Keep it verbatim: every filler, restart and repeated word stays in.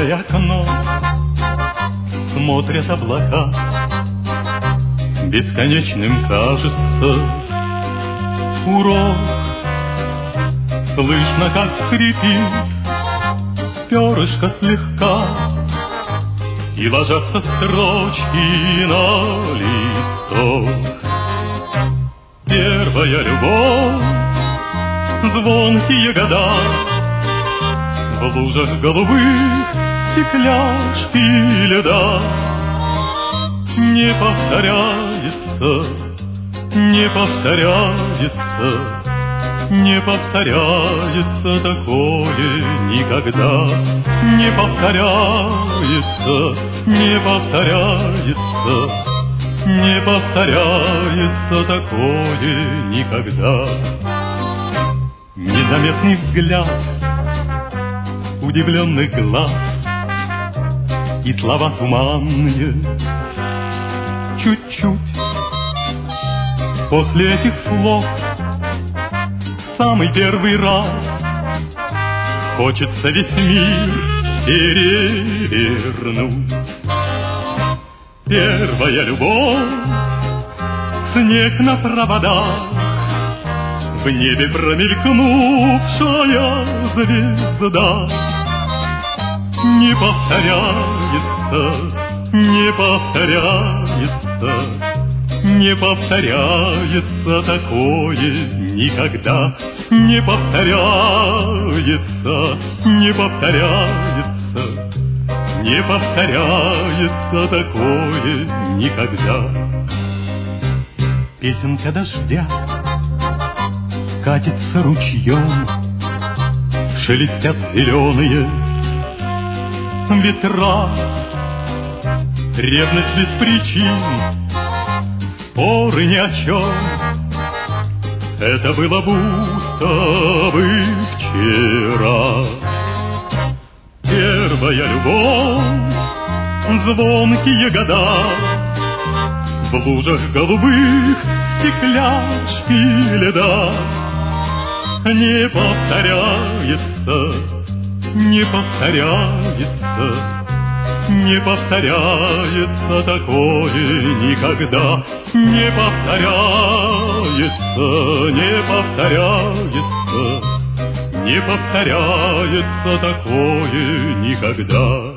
темное окно смотрят облака. Бесконечным кажется урок. Слышно, как скрипит перышко слегка, и ложатся строчки на листок. Первая любовь, звонкие года, в лужах голубых стекляшки льда. Не повторяется, не повторяется, не повторяется такое никогда. Не повторяется, не повторяется, не повторяется такое никогда. Незаметный взгляд удивленных глаз и слова туманные. Чуть-чуть после этих слов в самый первый раз хочется весь мир перевернуть. Первая любовь, снег на проводах, в небе промелькнувшая звезда. Не повторяется, не повторяется, не повторяется такое никогда. Не повторяется, не повторяется, не повторяется такое никогда. Песенка дождя катится ручьем, шелестят зеленые ветра. Ревность без причин, споры ни о чем. Это было будто бы вчера. Первая любовь, звонкие года, в лужах голубых стекляшки льда. Не повторяется, не повторяется, не повторяется такое никогда. Не повторяется, не повторяется, не повторяется такое никогда.